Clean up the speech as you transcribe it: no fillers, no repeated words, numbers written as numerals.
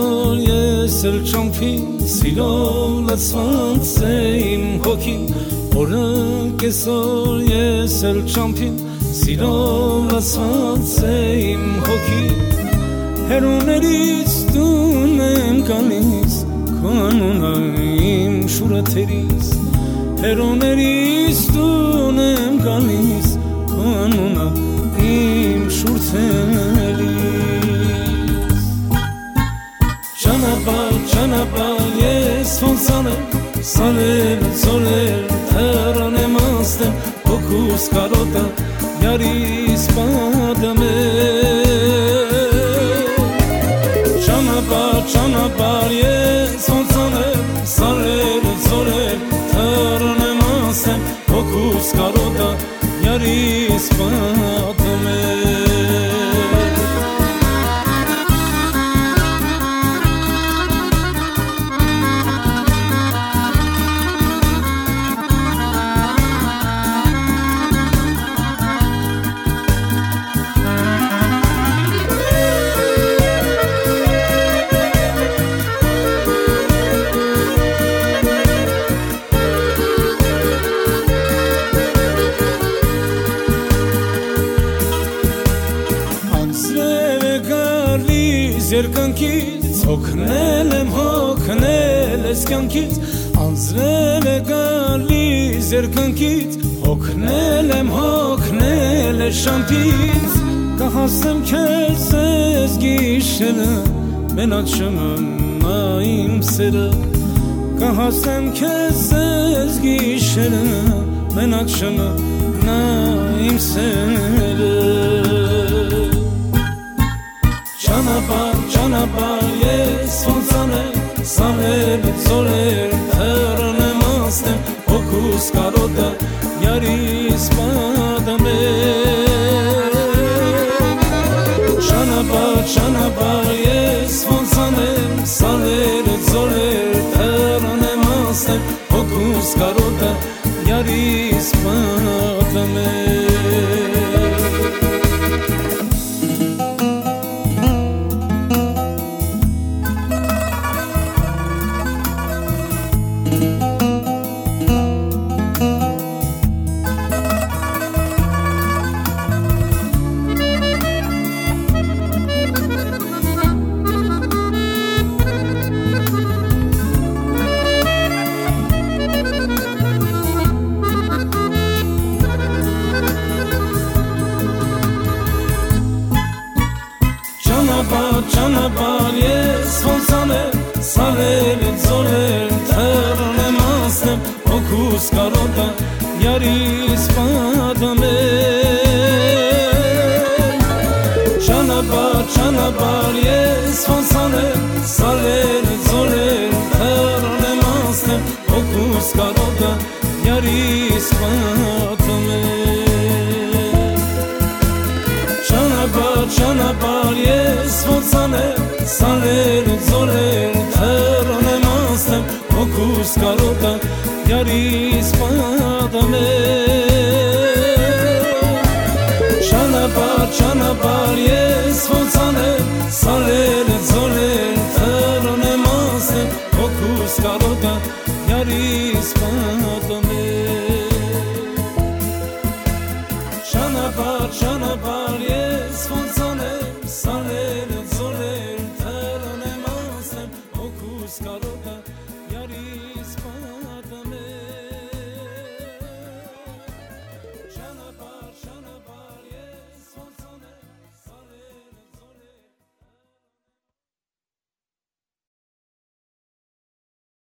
կեսօր ես էլ ճամփին սիրով լցված է իմ հոգին օրը կեսօր ես էլ ճամփին սիրով լցված է իմ հոգին հերոներից տուն եմ գալիս քո անունը իմ շուրաթերից հերոներից տուն եմ գալիս քո անունը իմ շուրթերից Ճանապարհ ես ոնց անեմ սարել ծորել թռան եմ անցնել հոգուս կարոտը յարիս պատմել Ճանապարհ ես ոնց անեմ սարել ծորել թռան եմ անցնել հոգուս կարոտը յարիս պատմել Երկնքից հոգնել եմ հոգնել ես կյանքից անձրև է գալիս երկնքից հոգնել եմ հոգնել ես շամփից կհասեմ քեզ ես գիշերը մենակ չմնա իմ սերը կհասեմ քեզ ես գիշերը մենակ չմնա իմ սերը Ճանապարհ ես ոնց անեմ սարել ծորել թռան եմ անցնել հոգուս կարոտը յարիս պատմել Ճանապարհ ես ոնց անեմ սարել ծորել թռան եմ անցնել հոգուս կարոտը յարիս պատմել Ճանապարհ ես ոնց անեմ սարել ծորել թռան եմ անցնել հոգուս կարոտը յարիս պատմել Ճանապարհ ես ոնց անեմ սարել ծորել թռան եմ անցնել հոգուս կարոտը յարիս պատմել Ճանապարհ ես ոնց անեմ սարել ծորել